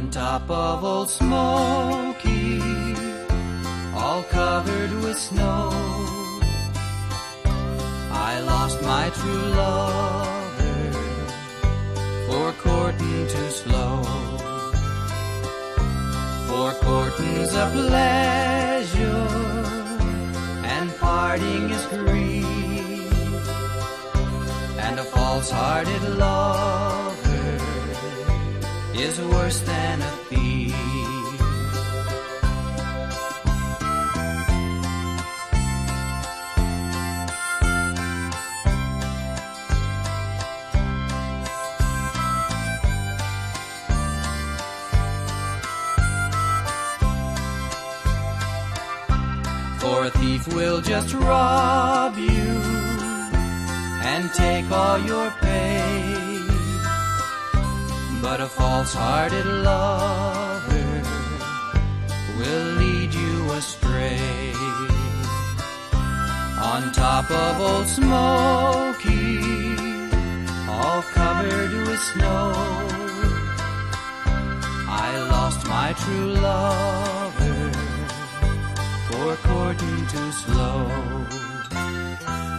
On top of Old Smoky, all covered with snow, I lost my true lover for courting too slow. For courting's a pleasure and parting is grief, and a false-hearted lover is worse than a thief. For a thief will just rob you and take all your pay, but a false-hearted lover will lead you astray. On top of Old Smoky, all covered with snow, I lost my true lover for courting too slow.